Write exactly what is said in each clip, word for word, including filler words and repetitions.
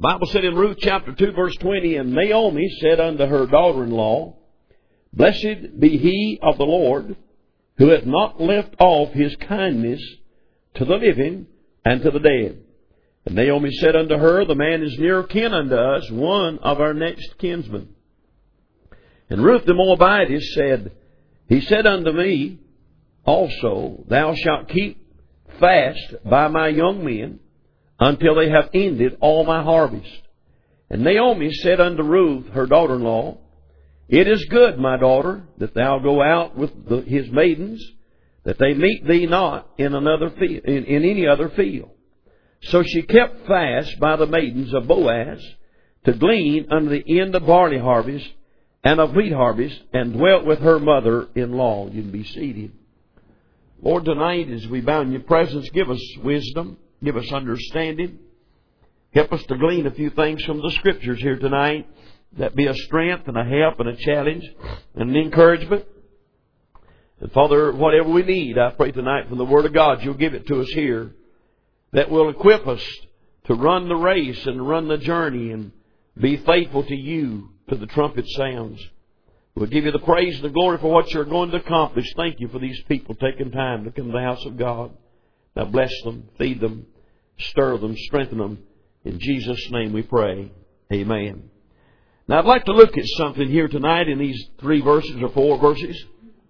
Bible said in Ruth chapter two verse twenty, and Naomi said unto her daughter-in-law, Blessed be he of the Lord, who hath not left off his kindness to the living and to the dead. And Naomi said unto her, The man is near kin unto us, one of our next kinsmen. And Ruth the Moabitess said, He said unto me also, Thou shalt keep fast by my young men, until they have ended all my harvest. And Naomi said unto Ruth, her daughter-in-law, It is good, my daughter, that thou go out with the, his maidens, that they meet thee not in another field, in, in any other field. So she kept fast by the maidens of Boaz, to glean unto the end of barley harvest and of wheat harvest, and dwelt with her mother-in-law. You can be seated. Lord, tonight as we bow in your presence, give us wisdom, give us understanding. Help us to glean a few things from the Scriptures here tonight that be a strength and a help and a challenge and an encouragement. And Father, whatever we need, I pray tonight from the Word of God, you'll give it to us here, that will equip us to run the race and run the journey and be faithful to you till the trumpet sounds. We'll give you the praise and the glory for what you're going to accomplish. Thank you for these people taking time to come to the house of God. Now bless them, feed them, stir them, strengthen them. In Jesus' name we pray. Amen. Now I'd like to look at something here tonight in these three verses or four verses.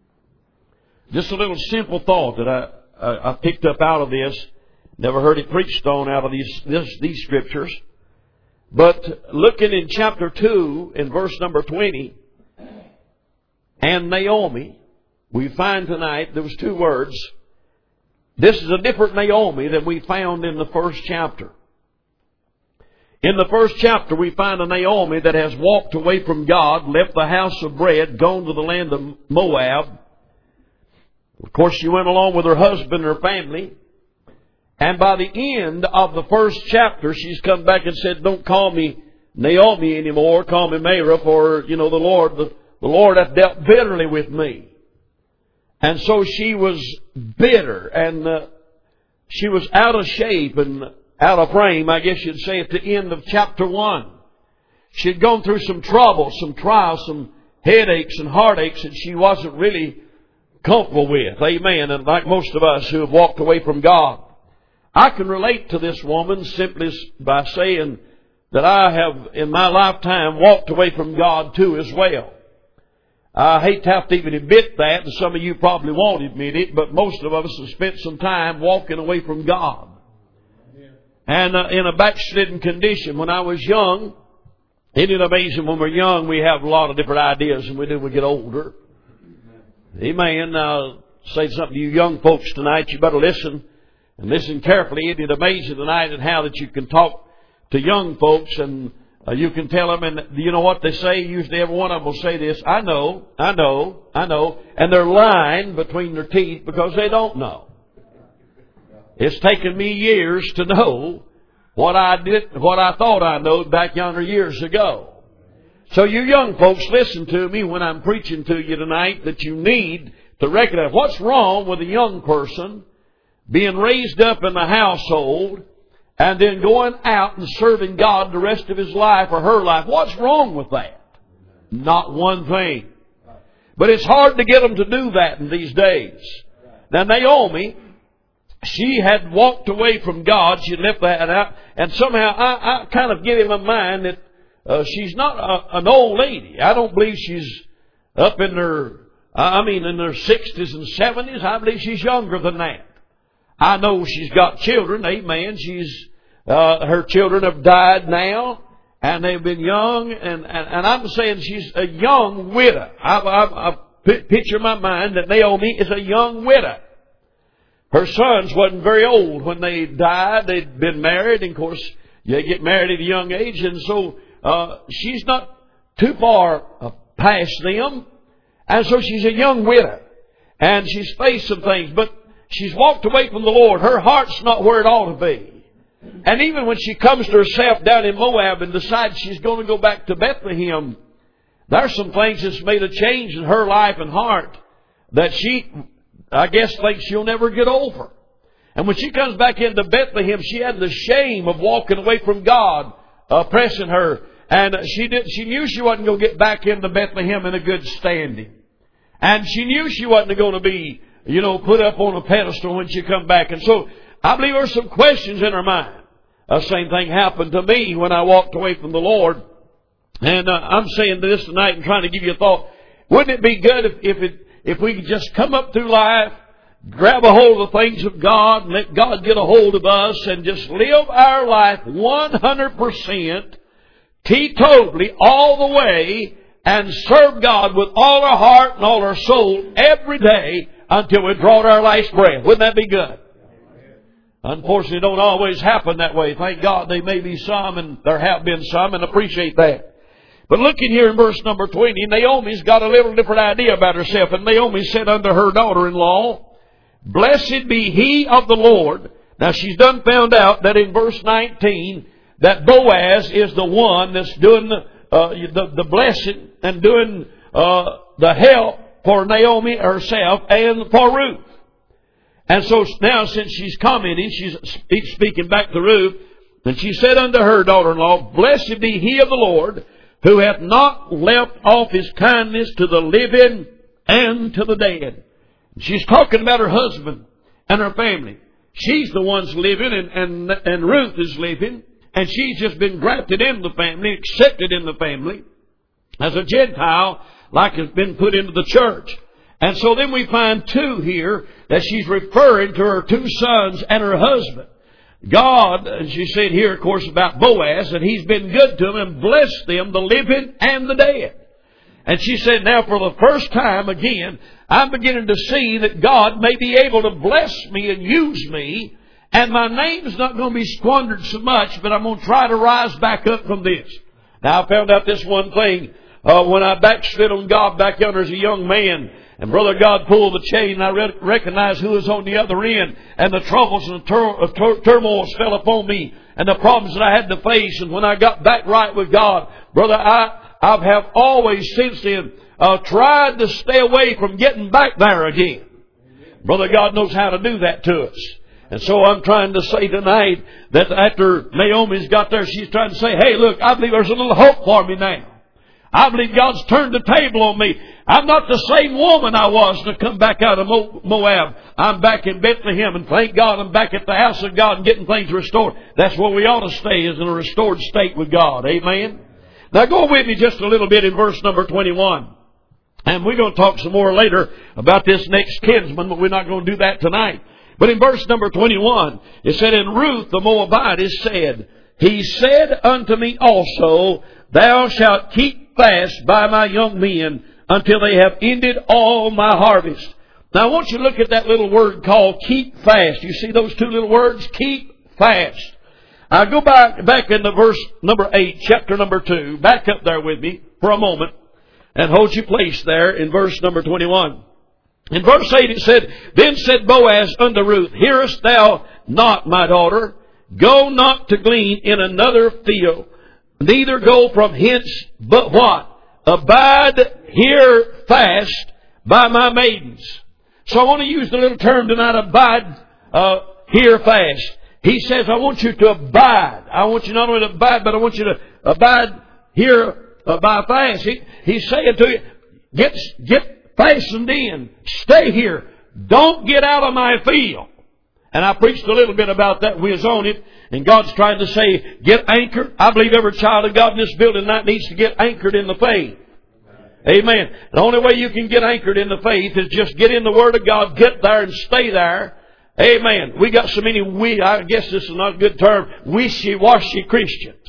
Just a little simple thought that I, I, I picked up out of this. Never heard it preached on out of these, this, these scriptures. But looking in chapter two, in verse number twenty, and Naomi, we find tonight there was two words. This is a different Naomi than we found in the first chapter. In the first chapter, we find a Naomi that has walked away from God, left the house of bread, gone to the land of Moab. Of course, she went along with her husband and her family. And by the end of the first chapter, she's come back and said, Don't call me Naomi anymore. Call me Mara, for, you know, the Lord, the, the Lord hath dealt bitterly with me. And so she was bitter, and uh, she was out of shape and out of frame, I guess you'd say, at the end of chapter one. She had gone through some trouble, some trials, some headaches and heartaches that she wasn't really comfortable with. Amen. And like most of us who have walked away from God, I can relate to this woman simply by saying that I have, in my lifetime, walked away from God too as well. I hate to have to even admit that, and some of you probably won't admit it, but most of us have spent some time walking away from God. And uh, in a backslidden condition. When I was young, isn't it amazing when we're young we have a lot of different ideas than we do when we get older? Amen. I'll say something to you young folks tonight. You better listen and listen carefully. Isn't it amazing tonight and how that you can talk to young folks and uh, you can tell them, and you know what they say? Usually every one of them will say this, I know, I know, I know. And they're lying between their teeth because they don't know. It's taken me years to know what I did, what I thought I knew back yonder years ago. So you young folks, listen to me when I'm preaching to you tonight, that you need to recognize what's wrong with a young person being raised up in the household and then going out and serving God the rest of his life or her life. What's wrong with that? Not one thing. But it's hard to get them to do that in these days. Now Naomi, she had walked away from God. She left that out. And somehow I, I kind of get in my mind that uh, she's not a, an old lady. I don't believe she's up in her, I mean in her sixties and seventies. I believe she's younger than that. I know she's got children. Amen. She's, uh, her children have died now. And they've been young. And, and, and I'm saying she's a young widow. I, I, I picture in my mind that Naomi is a young widow. Her sons wasn't very old when they died. They'd been married. And of course, you get married at a young age. And so uh, she's not too far uh, past them. And so she's a young widow. And she's faced some things. But she's walked away from the Lord. Her heart's not where it ought to be. And even when she comes to herself down in Moab and decides she's going to go back to Bethlehem, there's some things that's made a change in her life and heart that she, I guess, thinks she'll never get over. And when she comes back into Bethlehem, she had the shame of walking away from God uh, pressing her. And she did. She knew she wasn't going to get back into Bethlehem in a good standing. And she knew she wasn't going to be, you know, put up on a pedestal when she come back. And so I believe there were some questions in her mind. The same thing happened to me when I walked away from the Lord. And uh, I'm saying this tonight and trying to give you a thought. Wouldn't it be good if, if, it, if we could just come up through life, grab a hold of the things of God, and let God get a hold of us, and just live our life one hundred percent teetotally all the way, and serve God with all our heart and all our soul every day until we draw our last breath? Wouldn't that be good? Unfortunately, it don't always happen that way. Thank God there may be some, and there have been some, and appreciate that. But looking here in verse number twenty, Naomi's got a little different idea about herself. And Naomi said unto her daughter-in-law, Blessed be he of the Lord. Now she's done found out that in verse nineteen, that Boaz is the one that's doing the, uh, the, the blessing and doing uh, the help for Naomi herself and for Ruth. And so now since she's commenting, she's speaking back to Ruth, and she said unto her daughter-in-law, Blessed be he of the Lord, who hath not left off his kindness to the living and to the dead. She's talking about her husband and her family. She's the one's living, and, and, and Ruth is living, and she's just been grafted into the family, accepted in the family as a Gentile, like has been put into the church. And so then we find two here that she's referring to her two sons and her husband. God, and she said here, of course, about Boaz, that he's been good to them and blessed them, the living and the dead. And she said, now for the first time again, I'm beginning to see that God may be able to bless me and use me, and my name's not going to be squandered so much, but I'm going to try to rise back up from this. Now I found out this one thing, uh, when I backslid on God back yonder as a young man, and Brother God pulled the chain, and I re- recognized who was on the other end, and the troubles and the tur- tur- turmoils fell upon me, and the problems that I had to face. And when I got back right with God, brother, I I have always since then uh, tried to stay away from getting back there again. Brother God knows how to do that to us. And so I'm trying to say tonight that after Naomi's got there, she's trying to say, hey, look, I believe there's a little hope for me now. I believe God's turned the table on me. I'm not the same woman I was to come back out of Moab. I'm back in Bethlehem, and thank God I'm back at the house of God and getting things restored. That's where we ought to stay, is in a restored state with God. Amen? Now go with me just a little bit in verse number twenty-one. And we're going to talk some more later about this next kinsman, but we're not going to do that tonight. But in verse number twenty-one, it said, And Ruth the Moabitess said, He said unto me also, Thou shalt keep fast by my young men until they have ended all my harvest. Now I want you to look at that little word called keep fast. You see those two little words? Keep fast. I go back, back into verse number eight, chapter number two. Back up there with me for a moment and hold your place there in verse number twenty-one. In verse eight it said, Then said Boaz unto Ruth, Hearest thou not, my daughter? Go not to glean in another field, neither go from hence, but what? Abide here fast by my maidens. So I want to use the little term tonight, abide uh, here fast. He says, I want you to abide. I want you not only to abide, but I want you to abide here uh, by fast. He, he's saying to you, get, get fastened in. Stay here. Don't get out of my field. And I preached a little bit about that. We was on it. And God's trying to say, get anchored. I believe every child of God in this building tonight needs to get anchored in the faith. Amen. The only way you can get anchored in the faith is just get in the Word of God, get there and stay there. Amen. We got so many, we, I guess this is not a good term, wishy-washy Christians.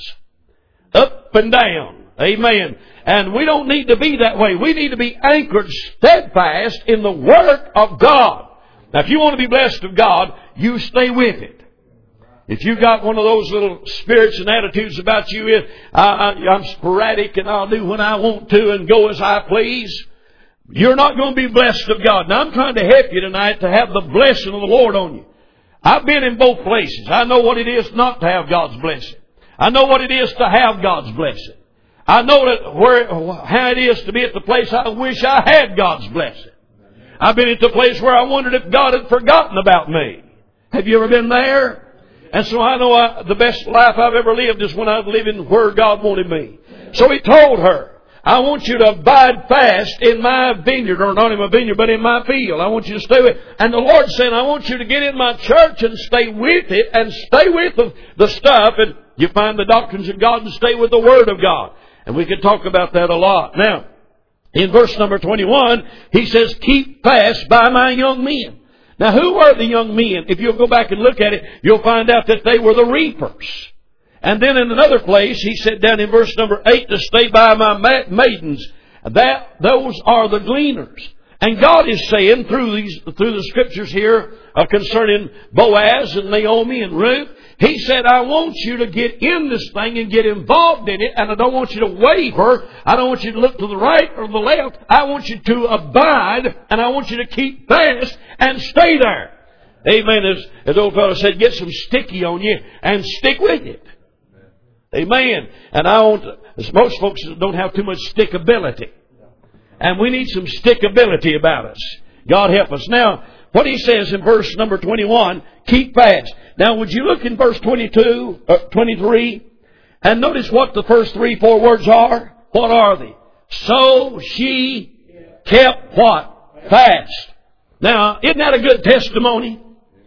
Up and down. Amen. And we don't need to be that way. We need to be anchored steadfast in the Word of God. Now, if you want to be blessed of God, you stay with it. If you got one of those little spirits and attitudes about you, is I, I, I'm sporadic and I'll do when I want to and go as I please, you're not going to be blessed of God. Now, I'm trying to help you tonight to have the blessing of the Lord on you. I've been in both places. I know what it is not to have God's blessing. I know what it is to have God's blessing. I know that where how it is to be at the place I wish I had God's blessing. I've been at the place where I wondered if God had forgotten about me. Have you ever been there? And so I know I, the best life I've ever lived is when I was living where God wanted me. So He told her, I want you to abide fast in my vineyard, or not in my vineyard, but in my field. I want you to stay with it. And the Lord said, I want you to get in my church and stay with it, and stay with the, the stuff, and you find the doctrines of God, and stay with the Word of God. And we could talk about that a lot. Now, in verse number twenty-one, He says, keep fast by my young men. Now, who were the young men? If you'll go back and look at it, you'll find out that they were the reapers. And then in another place, He said down in verse number eight, to stay by my maidens. That, those are the gleaners. And God is saying through these, through the scriptures here uh, concerning Boaz and Naomi and Ruth, He said, I want you to get in this thing and get involved in it, and I don't want you to waver. I don't want you to look to the right or the left. I want you to abide, and I want you to keep fast and stay there. Amen. As, as the old fellow said, get some sticky on you and stick with it. Amen. And I want, most folks don't have too much stickability. And we need some stickability about us. God help us. Now, what He says in verse number twenty-one, keep fast. Now, would you look in verse twenty-two, uh, twenty-three, and notice what the first three, four words are? What are they? So she kept what? Fast. Now, isn't that a good testimony?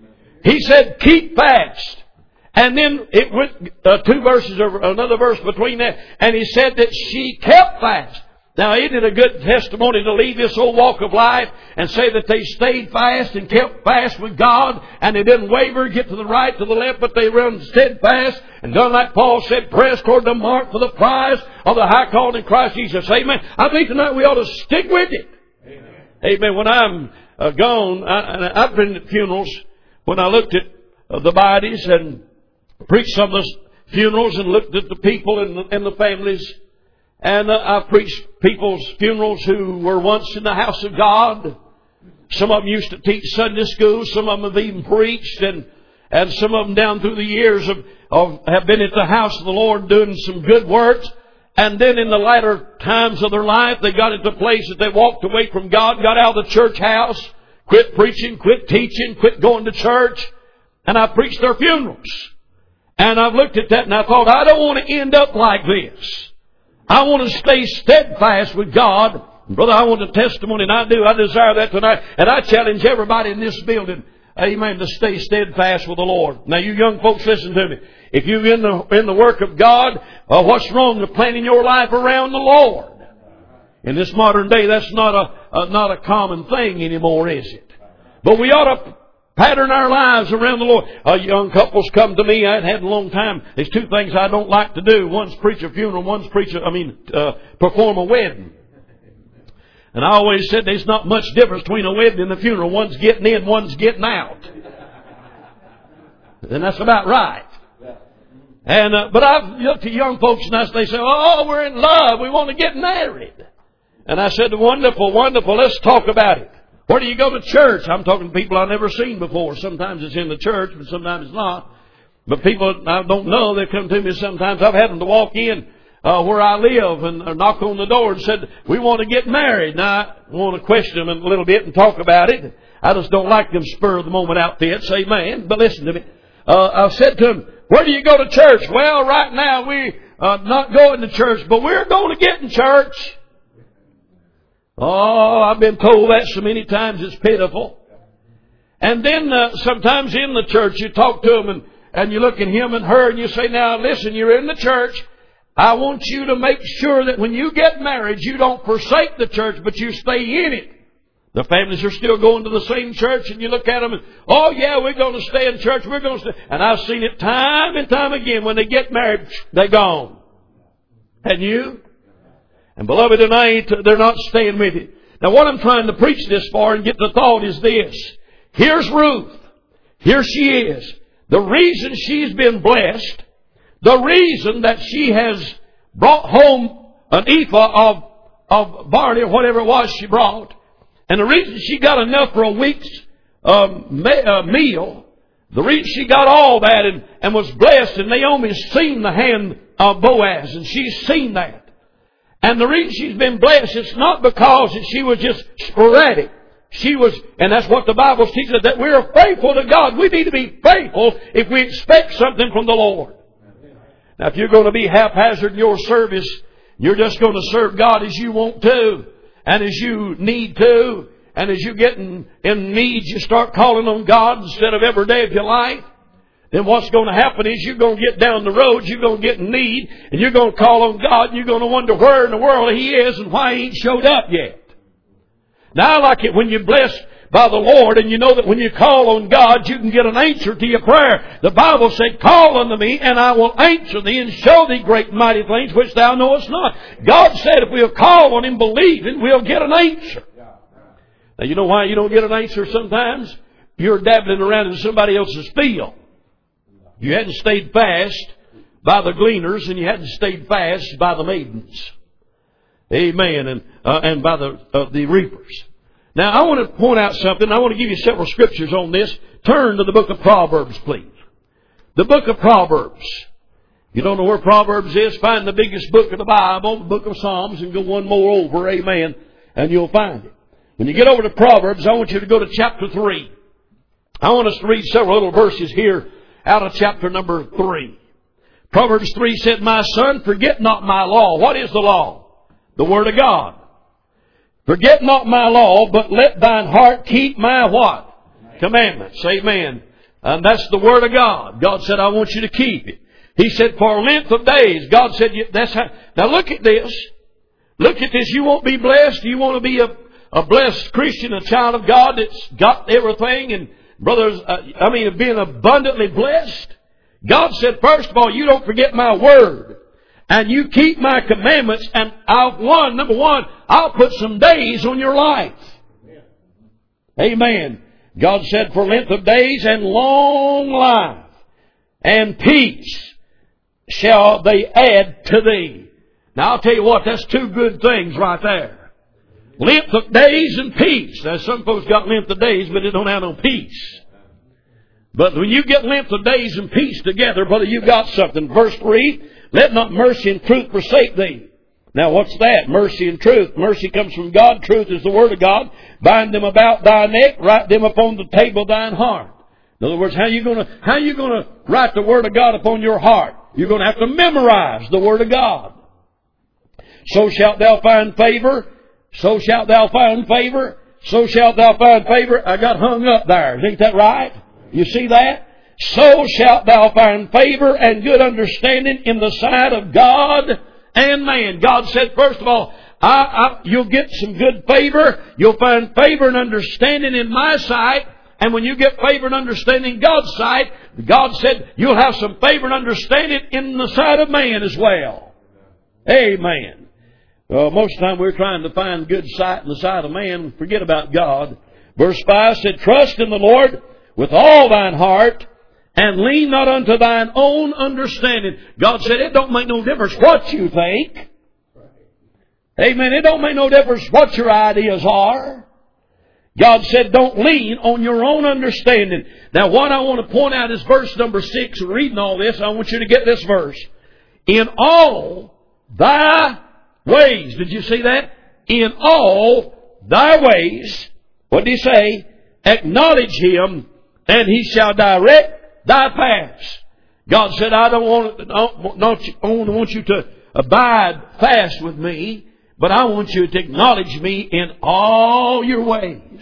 He said, keep fast. And then it went uh, two verses or another verse between that, and He said that she kept fast. Now, isn't it a good testimony to leave this old walk of life and say that they stayed fast and kept fast with God, and they didn't waver, get to the right, to the left, but they run steadfast and done like Paul said, press toward the mark for the prize of the high calling in Christ Jesus. Amen. I think tonight we ought to stick with it. Amen. Amen. When I'm uh, gone, I, I've been at funerals, when I looked at uh, the bodies and preached some of the funerals and looked at the people and the, and the families. And uh, I've preached people's funerals who were once in the house of God. Some of them used to teach Sunday school. Some of them have even preached. And, and some of them down through the years have, of, have been at the house of the Lord doing some good works. And then in the latter times of their life, they got into a place that they walked away from God, got out of the church house, quit preaching, quit teaching, quit going to church. And I preached their funerals. And I've looked at that and I thought, I don't want to end up like this. I want to stay steadfast with God. Brother, I want a testimony, and I do. I desire that tonight. And I challenge everybody in this building, amen, to stay steadfast with the Lord. Now, you young folks, listen to me. If you're in the, in the work of God, uh, what's wrong with planning your life around the Lord? In this modern day, that's not a, a not a common thing anymore, is it? But we ought to pattern our lives around the Lord. Uh, young couples come to me. I hadn't had a long time. There's two things I don't like to do. One's preach a funeral. One's preach a, I mean, uh, perform a wedding. And I always said there's not much difference between a wedding and a funeral. One's getting in, one's getting out. And that's about right. And uh, but I've looked at young folks and I, they say, oh, we're in love. We want to get married. And I said, wonderful, wonderful. Let's talk about it. Where do you go to church? I'm talking to people I've never seen before. Sometimes it's in the church, but sometimes it's not. But people I don't know, they come to me sometimes. I've had them to walk in uh, where I live and uh, knock on the door and said, we want to get married. Now, I want to question them a little bit and talk about it. I just don't like them spur of the moment outfits. Amen. But listen to me. Uh, I've said to them, where do you go to church? Well, right now we uh, not going to church, but we're going to get in church. Oh, I've been told that so many times it's pitiful. And then uh, sometimes in the church you talk to them and, and you look at him and her and you say, now listen, you're in the church. I want you to make sure that when you get married, you don't forsake the church, but you stay in it. The families are still going to the same church and you look at them and, oh yeah, we're going to stay in church. We're going to stay. And I've seen it time and time again. When they get married, they're gone. And you? And beloved, tonight, they're not staying with it. Now what I'm trying to preach this for and get the thought is this. Here's Ruth. Here she is. The reason she's been blessed, the reason that she has brought home an ephah of, of barley or whatever it was she brought, and the reason she got enough for a week's um, me, uh, meal, the reason she got all that and, and was blessed, and Naomi's seen the hand of Boaz, and she's seen that. And the reason she's been blessed, it's not because she was just sporadic. She was, and that's what the Bible teaches us, that we're faithful to God. We need to be faithful if we expect something from the Lord. Now, if you're going to be haphazard in your service, you're just going to serve God as you want to, and as you need to, and as you get in, in need, you start calling on God instead of every day of your life. Then what's going to happen is you're going to get down the road, you're going to get in need, and you're going to call on God, and you're going to wonder where in the world He is and why He ain't showed up yet. Now, I like it when you're blessed by the Lord and you know that when you call on God, you can get an answer to your prayer. The Bible said, call unto me and I will answer thee and show thee great and mighty things which thou knowest not. God said if we'll call on Him believing, we'll get an answer. Now, you know why you don't get an answer sometimes? You're dabbling around in somebody else's field. You hadn't stayed fast by the gleaners and you hadn't stayed fast by the maidens. Amen. And, uh, and by the, uh, the reapers. Now, I want to point out something. I want to give you several scriptures on this. Turn to the book of Proverbs, please. The book of Proverbs. You don't know where Proverbs is? Find the biggest book of the Bible, the book of Psalms, and go one more over. Amen. And you'll find it. When you get over to Proverbs, I want you to go to chapter three. I want us to read several little verses here out of chapter number three. Proverbs three said, my son, forget not my law. What is the law? The Word of God. Forget not my law, but let thine heart keep my what? Commandments. Amen. And that's the Word of God. God said, I want you to keep it. He said, for a length of days. God said, that's how. Now look at this. Look at this. You won't be blessed. You want to be a, a blessed Christian, a child of God that's got everything. And brothers, uh, I mean, being abundantly blessed. God said, first of all, you don't forget my Word. And you keep my commandments, and I'll, one, number one, I'll put some days on your life. Amen. God said, for length of days and long life and peace shall they add to thee. Now I'll tell you what, that's two good things right there. Length of days and peace. Now some folks got length of days, but they don't have no peace. But when you get length of days and peace together, brother, you got something. Verse three, let not mercy and truth forsake thee. Now what's that? Mercy and truth. Mercy comes from God. Truth is the Word of God. Bind them about thy neck. Write them upon the table of thine heart. In other words, how are you going to, how are you going to write the Word of God upon your heart? You're going to have to memorize the Word of God. So shalt thou find favor. So shalt thou find favor. So shalt thou find favor. I got hung up there. Ain't that right? You see that? So shalt thou find favor and good understanding in the sight of God and man. God said, first of all, I, I, you'll get some good favor. You'll find favor and understanding in my sight. And when you get favor and understanding in God's sight, God said you'll have some favor and understanding in the sight of man as well. Amen. Well, most of the time we're trying to find good sight in the sight of man. Forget about God. Verse five said, trust in the Lord with all thine heart, and lean not unto thine own understanding. God said it don't make no difference what you think. Amen. It don't make no difference what your ideas are. God said don't lean on your own understanding. Now what I want to point out is verse number six. Reading all this, I want you to get this verse. In all thy ways. Did you see that? In all thy ways. What did he say? Acknowledge Him, and He shall direct thy paths. God said, I don't want, don't, don't, I don't want you to abide fast with me, but I want you to acknowledge me in all your ways.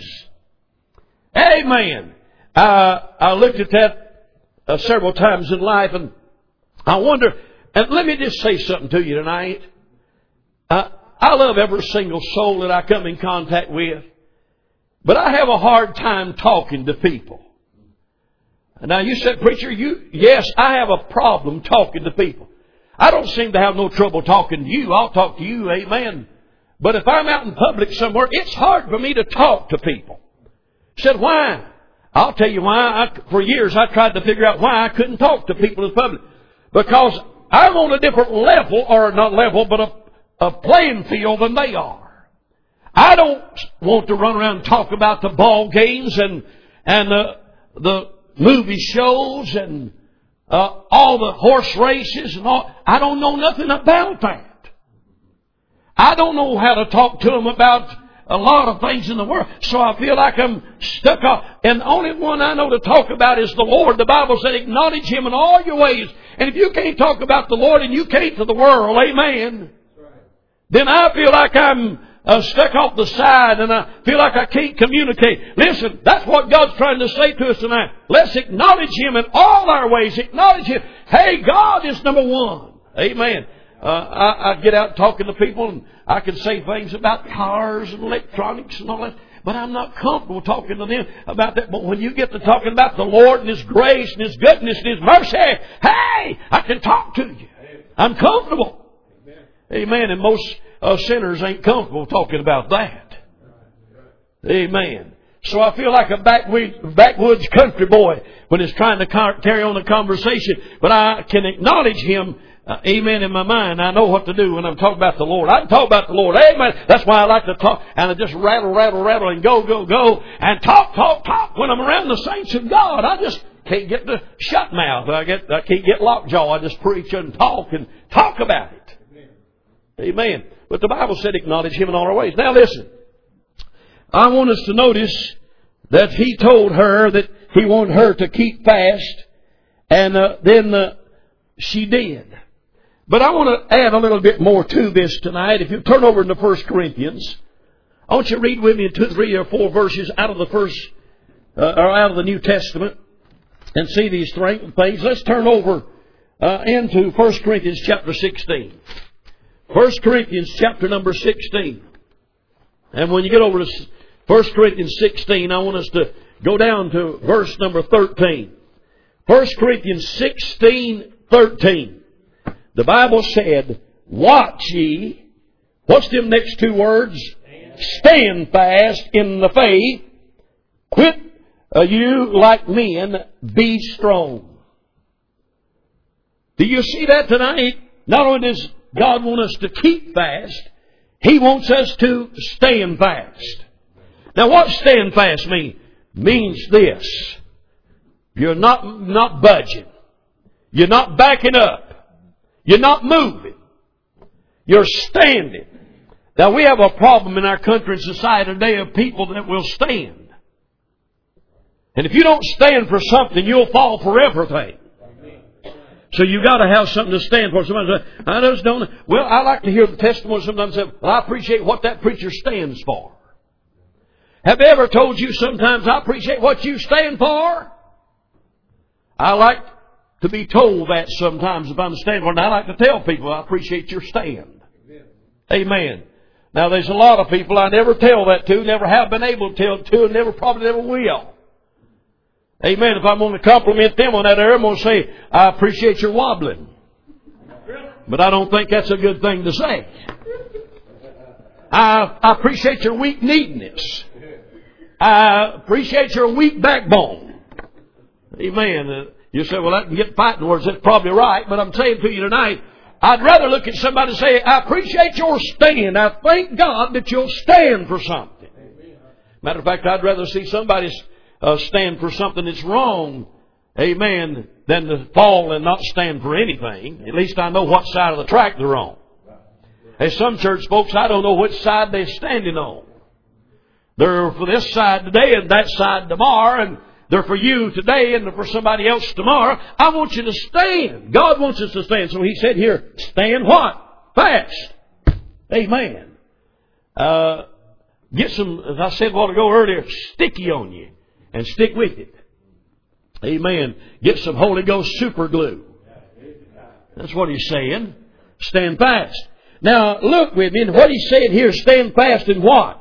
Amen. Uh, I looked at that uh, several times in life, and I wonder, and let me just say something to you tonight. Uh, I love every single soul that I come in contact with, but I have a hard time talking to people. Now you said, preacher, you, yes, I have a problem talking to people. I don't seem to have no trouble talking to you. I'll talk to you, amen. But if I'm out in public somewhere, it's hard for me to talk to people. I said, why? I'll tell you why. I, for years I tried to figure out why I couldn't talk to people in public. Because I'm on a different level, or not level, but a, a playing field than they are. I don't want to run around and talk about the ball games and, and uh, the movie shows and uh, all the horse races and all. I don't know nothing about that. I don't know how to talk to them about a lot of things in the world. So I feel like I'm stuck off. And the only one I know to talk about is the Lord. The Bible said, acknowledge Him in all your ways. And if you can't talk about the Lord and you can't to the world, amen, then I feel like I'm uh, stuck off the side and I feel like I can't communicate. Listen, that's what God's trying to say to us tonight. Let's acknowledge Him in all our ways. Acknowledge Him. Hey, God is number one. Amen. Uh, I, I get out talking to people and I can say things about cars and electronics and all that, but I'm not comfortable talking to them about that. But when you get to talking about the Lord and His grace and His goodness and His mercy, hey, I can talk to you. I'm comfortable. Amen. And most uh, sinners ain't comfortable talking about that. Amen. So I feel like a backwoods country boy when he's trying to carry on a conversation, but I can acknowledge Him. Uh, amen. In my mind, I know what to do when I'm talking about the Lord. I can talk about the Lord. Amen. That's why I like to talk and I just rattle, rattle, rattle and go, go, go and talk, talk, talk. When I'm around the saints of God, I just can't get the shut mouth. I get, I can't get lockjaw. I just preach and talk and talk about it. Amen. But the Bible said acknowledge Him in all our ways. Now listen. I want us to notice that He told her that He wanted her to keep fast. And uh, then uh, she did. But I want to add a little bit more to this tonight. If you turn over into First Corinthians, I want you to read with me two, three, or four verses out of the first, uh, or out of the New Testament, and see these things. Let's turn over uh, into First Corinthians chapter sixteen. First Corinthians chapter number sixteen. And when you get over to First Corinthians sixteen, I want us to go down to verse number thirteen. First Corinthians sixteen, thirteen. The Bible said, watch ye. What's them next two words? Stand fast in the faith. Quit uh, you like men. Be strong. Do you see that tonight? Not only does God want us to keep fast, He wants us to stand fast. Now what stand fast mean? Means this. You're not, not budging. You're not backing up. You're not moving. You're standing. Now we have a problem in our country and society today of people that will stand. And if you don't stand for something, you'll fall for everything. So you got to have something to stand for. Somebody says, I just don't. Well, I like to hear the testimony sometimes. Say, well, I appreciate what that preacher stands for. Have they ever told you sometimes, I appreciate what you stand for? I like to be told that sometimes if I'm standing for it. And I like to tell people, I appreciate your stand. Amen. Amen. Now there's a lot of people I never tell that to, never have been able to tell it to, and never probably never will. Amen. If I'm going to compliment them on that area, I'm going to say, I appreciate your wobbling. But I don't think that's a good thing to say. I, I appreciate your weak-kneedness. I appreciate your weak backbone. Amen. Uh, you say, well, that can get fighting words. That's probably right. But I'm saying to you tonight, I'd rather look at somebody and say, I appreciate your stand. I thank God that you'll stand for something. Matter of fact, I'd rather see somebody uh, stand for something that's wrong, amen, than to fall and not stand for anything. At least I know what side of the track they're on. As some church folks, I don't know which side they're standing on. They're for this side today and that side tomorrow, and they're for you today and they're for somebody else tomorrow. I want you to stand. God wants us to stand. So He said here, stand what? Fast. Amen. Uh, get some, as I said a while ago earlier, sticky on you and stick with it. Amen. Get some Holy Ghost super glue. That's what He's saying. Stand fast. Now look with me, and what He's saying here, stand fast in what?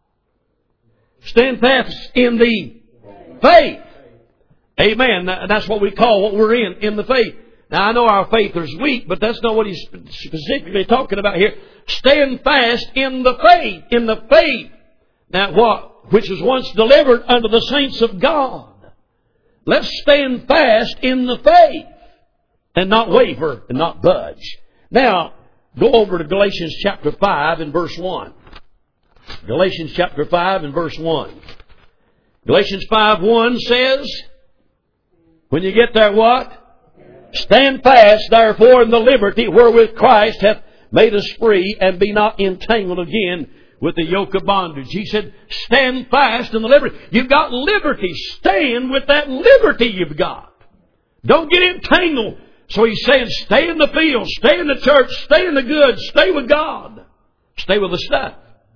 Stand fast in the faith. Amen. That's what we call what we're in, in the faith. Now I know our faith is weak, but that's not what He's specifically talking about here. Stand fast in the faith. In the faith. Now what? Which was once delivered unto the saints of God. Let's stand fast in the faith. And not waver and not budge. Now, go over to Galatians chapter five and verse one. Galatians chapter five and verse one. Galatians five one says, when you get there, what? Stand fast, therefore, in the liberty wherewith Christ hath made us free, and be not entangled again with the yoke of bondage. He said, stand fast in the liberty. You've got liberty. Stand with that liberty you've got. Don't get entangled. So he's saying, stay in the field, stay in the church, stay in the good, stay with God. Stay with the stuff.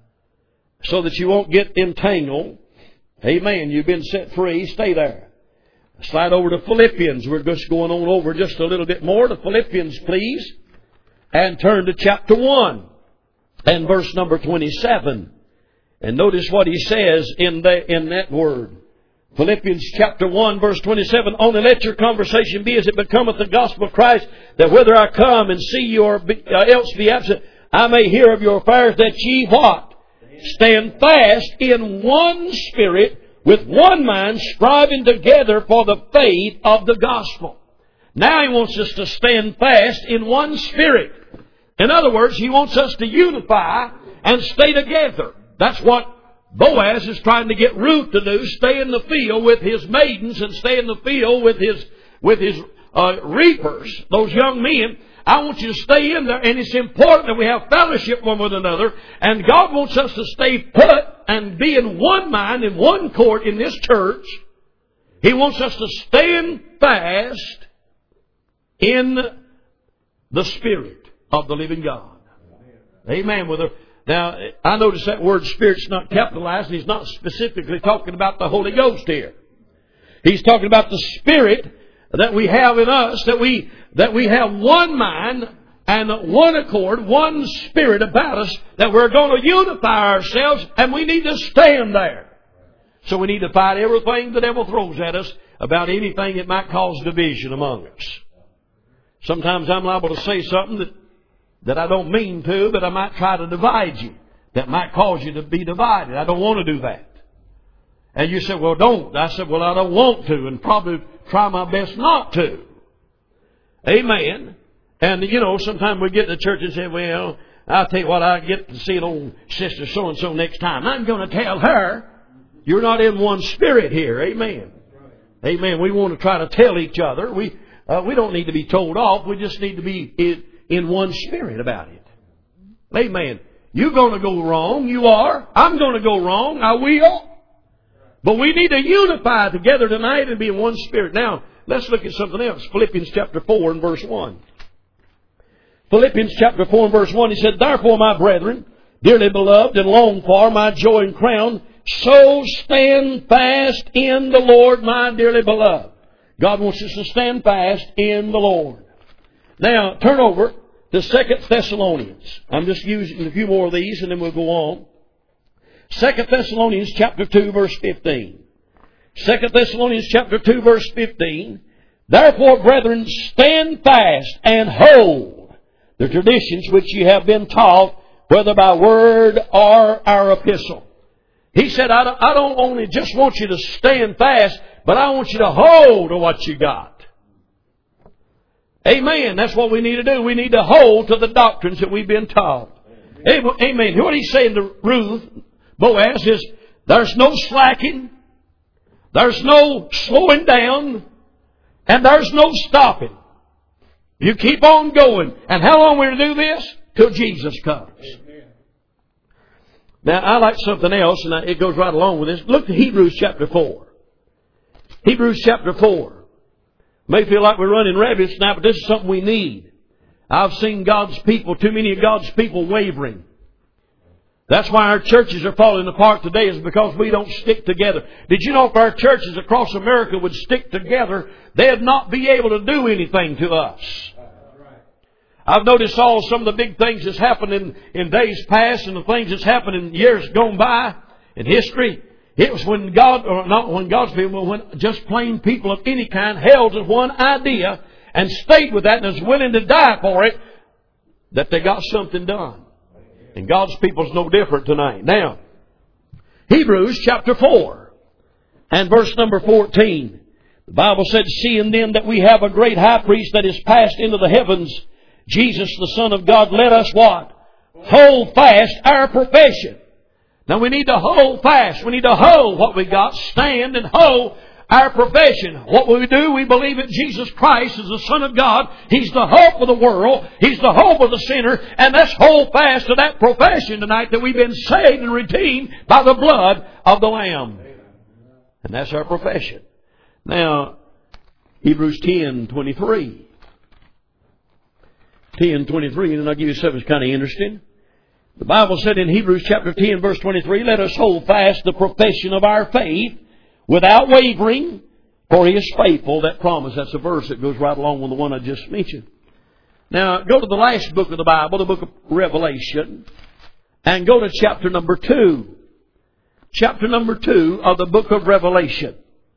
So that you won't get entangled. Amen. You've been set free. Stay there. Slide over to Philippians. We're just going on over just a little bit more to Philippians, please. And turn to chapter one and verse number twenty-seven. And notice what he says in, the, in that word. Philippians chapter one verse twenty-seven. Only let your conversation be as it becometh the gospel of Christ, that whether I come and see you or be, uh, else be absent, I may hear of your affairs, that ye what? Stand fast in one spirit, with one mind, striving together for the faith of the gospel. Now he wants us to stand fast in one spirit. In other words, he wants us to unify and stay together. That's what Boaz is trying to get Ruth to do. Stay in the field with his maidens and stay in the field with his, with his uh, reapers, those young men. I want you to stay in there, and it's important that we have fellowship one with another. And God wants us to stay put and be in one mind, in one court in this church. He wants us to stand fast in the Spirit of the living God. Amen. With Now, I notice that word Spirit's not capitalized, and he's not specifically talking about the Holy Ghost here. He's talking about the Spirit that we have in us, that we that we have one mind and one accord, one Spirit about us, that we're going to unify ourselves, and we need to stand there. So we need to fight everything the devil throws at us about anything that might cause division among us. Sometimes I'm liable to say something that, that I don't mean to, but I might try to divide you. That might cause you to be divided. I don't want to do that. And you said, well, don't. I said, well, I don't want to, and probably try my best not to. Amen. And, you know, sometimes we get to church and say, well, I'll tell you what, I'll get to see it on Sister so-and-so next time. I'm going to tell her. You're not in one spirit here. Amen. Amen. We want to try to tell each other. We uh, we don't need to be told off. We just need to be in, in one spirit about it. Amen. You're going to go wrong. You are. I'm going to go wrong. I will. But we need to unify together tonight and be in one spirit. Now, let's look at something else. Philippians chapter four and verse one. Philippians chapter four and verse one, he said, therefore, my brethren, dearly beloved and longed for, my joy and crown, so stand fast in the Lord, my dearly beloved. God wants us to stand fast in the Lord. Now, turn over to Second Thessalonians. I'm just using a few more of these and then we'll go on. Second Thessalonians chapter two verse fifteen. Second Thessalonians chapter two verse fifteen. Therefore, brethren, stand fast and hold the traditions which you have been taught, whether by word or our epistle. He said, I don't, I don't only just want you to stand fast, but I want you to hold to what you got. Amen. That's what we need to do. We need to hold to the doctrines that we've been taught. Amen. What he's saying to Ruth, Boaz, is there's no slacking, there's no slowing down, and there's no stopping. You keep on going. And how long are we to do this? Till Jesus comes. Now, I like something else, and it goes right along with this. Look at Hebrews chapter four. Hebrews chapter four. May feel like we're running rabbits now, but this is something we need. I've seen God's people, too many of God's people wavering. That's why our churches are falling apart today, is because we don't stick together. Did you know if our churches across America would stick together, they'd not be able to do anything to us? I've noticed all some of the big things that's happened in, in days past and the things that's happened in years gone by in history. It was when God, or not when God's people, but when just plain people of any kind held to one idea and stayed with that and was willing to die for it, that they got something done. And God's people's no different tonight. Now, Hebrews chapter four and verse number fourteen. The Bible said, seeing then that we have a great high priest that is passed into the heavens, Jesus, the Son of God, let us what? Hold fast our profession. Now we need to hold fast. We need to hold what we got, stand and hold our profession. What we do, we believe that Jesus Christ is the Son of God. He's the hope of the world. He's the hope of the sinner. And let's hold fast to that profession tonight, that we've been saved and redeemed by the blood of the Lamb. And that's our profession. Now, Hebrews ten twenty-three. ten twenty-three, and I'll give you something that's kind of interesting. The Bible said in Hebrews chapter ten, verse twenty-three, let us hold fast the profession of our faith without wavering, for He is faithful that promise. That's a verse that goes right along with the one I just mentioned. Now, go to the last book of the Bible, the book of Revelation, and go to chapter number two. Chapter number two of the book of Revelation.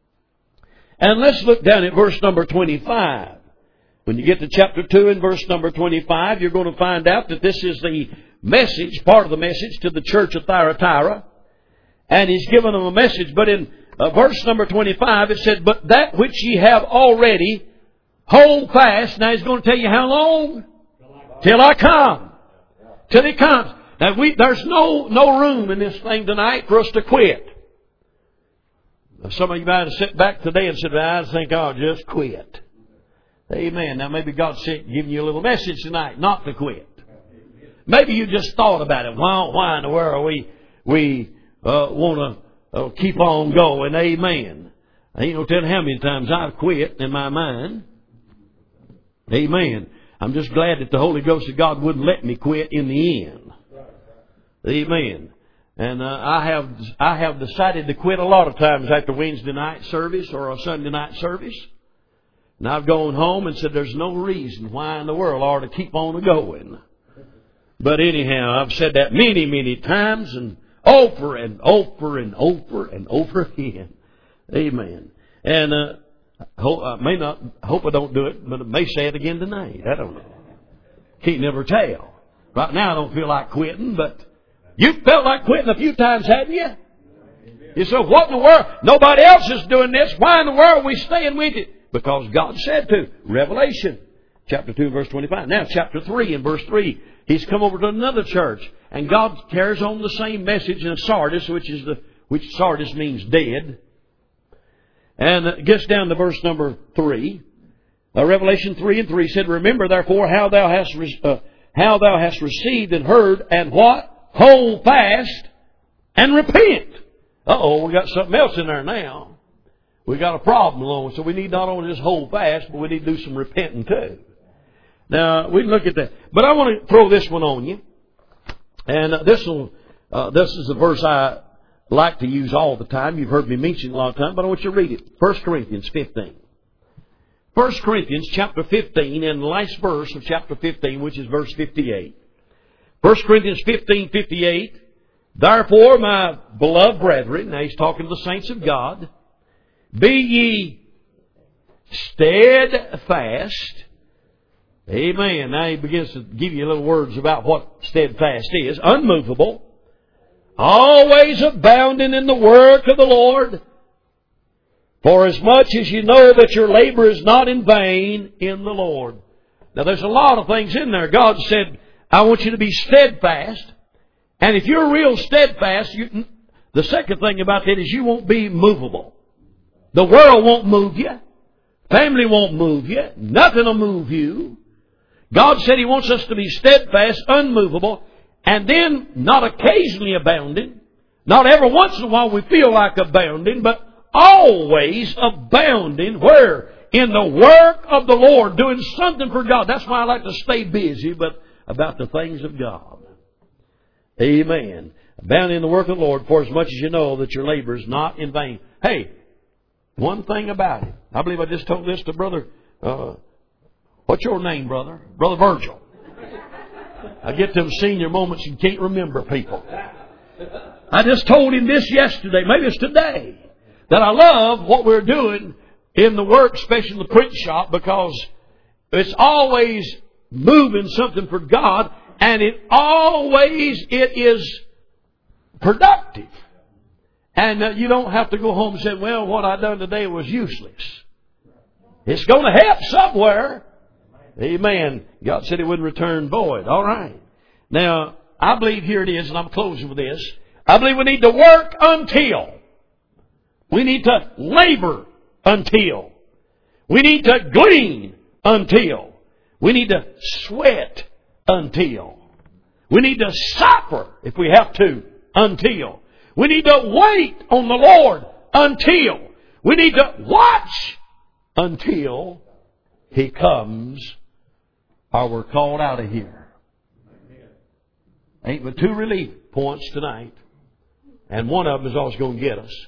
And let's look down at verse number twenty-five. When you get to chapter two and verse number twenty-five, you're going to find out that this is the message, part of the message to the church of Thyatira. And He's given them a message. But in uh, verse number twenty-five, it said, but that which ye have already, hold fast. Now He's going to tell you how long? Till I come. Till He comes. Now we, there's no, no room in this thing tonight for us to quit. Some of you might have sat back today and said, I think I'll just quit. Amen. Now maybe God's giving you a little message tonight not to quit. Maybe you just thought about it. Why, why in the world we we uh, want to uh, keep on going? Amen. I ain't no telling how many times I've quit in my mind. Amen. I'm just glad that the Holy Ghost of God wouldn't let me quit in the end. Amen. And uh, I have I have decided to quit a lot of times after Wednesday night service or a Sunday night service. And I've gone home and said there's no reason why in the world I ought to keep on going. But anyhow, I've said that many, many times and over and over and over and over again. Amen. And uh, I, hope, I may not, I hope I don't do it, but I may say it again tonight. I don't know. Can't never tell. Right now I don't feel like quitting, but you felt like quitting a few times, haven't you? You said, what in the world? Nobody else is doing this. Why in the world are we staying with it? Because God said to. Revelation chapter two, verse twenty-five. Now, chapter three and verse three. He's come over to another church. And God carries on the same message in Sardis, which is the, which Sardis means dead. And it gets down to verse number three. Uh, Revelation three and three said, remember therefore how thou hast, re- uh, how thou hast received and heard, and what? Hold fast and repent. Uh-oh, we got something else in there now. We got a problem along. So we need not only just hold fast, but we need to do some repenting too. Now, we can look at that. But I want to throw this one on you. And uh, this will, uh, this is a verse I like to use all the time. You've heard me mention it a lot of times, but I want you to read it. First Corinthians fifteen. First Corinthians chapter fifteen, and the last verse of chapter fifteen, which is verse fifty-eight. First Corinthians fifteen fifty-eight. Therefore, my beloved brethren, now he's talking to the saints of God, be ye steadfast. Amen. Now he begins to give you little words about what steadfast is. Unmovable. Always abounding in the work of the Lord. For as much as you know that your labor is not in vain in the Lord. Now there's a lot of things in there. God said, I want you to be steadfast. And if you're real steadfast, you, the second thing about that is you won't be movable. The world won't move you. Family won't move you. Nothing will move you. God said He wants us to be steadfast, unmovable, and then not occasionally abounding. Not every once in a while we feel like abounding, but always abounding. Where? In the work of the Lord, doing something for God. That's why I like to stay busy, but about the things of God. Amen. Abounding in the work of the Lord, for as much as you know that your labor is not in vain. Hey, one thing about it. I believe I just told this to Brother, uh, what's your name, brother? Brother Virgil. I get them senior moments you can't remember people. I just told him this yesterday, maybe it's today, that I love what we're doing in the work, especially in the print shop, because it's always moving something for God, and it always it is productive. And uh, you don't have to go home and say, well, what I done today was useless. It's going to help somewhere. Amen. God said He wouldn't return void. All right. Now, I believe here it is, and I'm closing with this. I believe we need to work until. We need to labor until. We need to glean until. We need to sweat until. We need to suffer if we have to until. We need to wait on the Lord until. We need to watch until He comes or we're called out of here. Ain't but two relief points tonight. And one of them is always going to get us.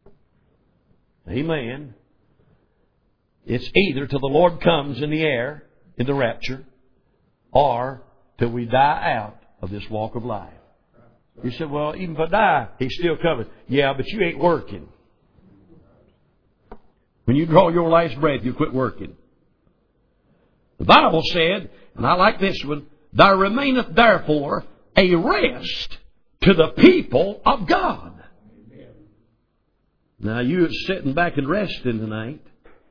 Amen. It's either till the Lord comes in the air, in the rapture, or till we die out of this walk of life. You said, well, even if I die, He's still coming. Yeah, but you ain't working. When you draw your last breath, you quit working. The Bible said, and I like this one, there remaineth therefore a rest to the people of God. Now, you sitting back and resting tonight,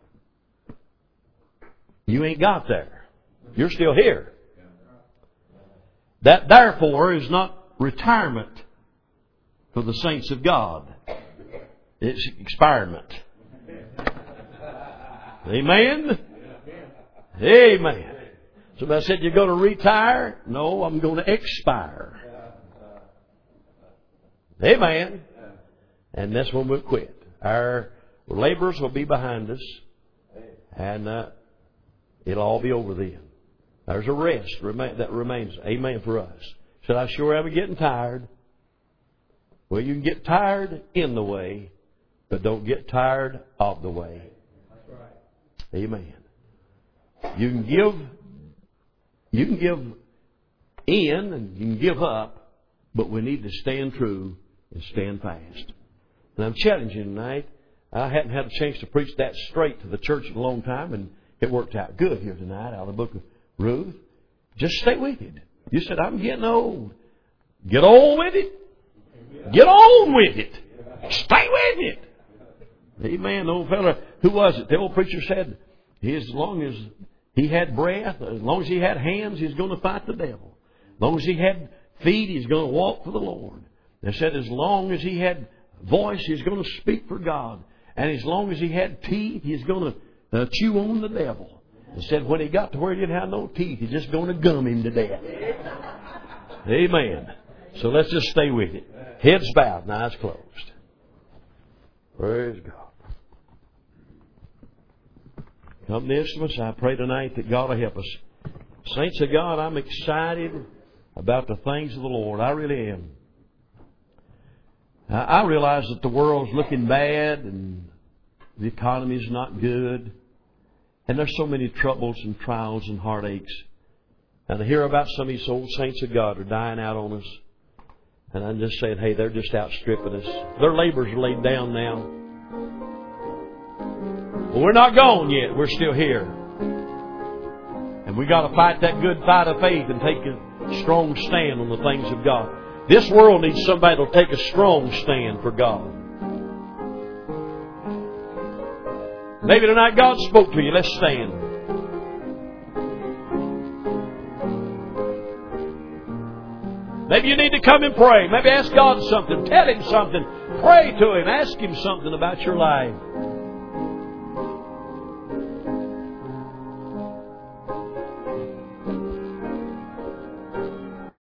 you ain't got there. You're still here. That therefore is not retirement for the saints of God. It's experiment. Amen? Amen. Somebody said, you're going to retire? No, I'm going to expire. Amen. And that's when we'll quit. Our labors will be behind us. And uh, it'll all be over then. There's a rest that remains. Amen for us. Said, I sure am getting tired. Well, you can get tired in the way, but don't get tired of the way. Amen. You can give, you can give in and you can give up, but we need to stand true and stand fast. And I'm challenging you tonight. I hadn't had a chance to preach that straight to the church in a long time, and it worked out good here tonight out of the book of Ruth. Just stay with it. You said, I'm getting old. Get on with it. Get on with it. Stay with it. Amen. The old fella, who was it? The old preacher said, as long as he had breath, as long as he had hands, he's going to fight the devil. As long as he had feet, he's going to walk for the Lord. They said as long as he had voice, he's going to speak for God. And as long as he had teeth, he's going to uh, chew on the devil. They said when he got to where he didn't have no teeth, he's just going to gum him to death. Amen. So let's just stay with it. Heads bowed, and eyes closed. Praise God. Come to instruments. I pray tonight that God will help us. Saints of God, I'm excited about the things of the Lord. I really am. I realize that the world's looking bad and the economy's not good. And there's so many troubles and trials and heartaches. And to hear about some of these old saints of God are dying out on us. And I'm just saying, hey, they're just outstripping us. Their labors are laid down now. Well, we're not gone yet. We're still here. And we got to fight that good fight of faith and take a strong stand on the things of God. This world needs somebody to take a strong stand for God. Maybe tonight God spoke to you. Let's stand. Maybe you need to come and pray. Maybe ask God something. Tell Him something. Pray to Him. Ask Him something about your life.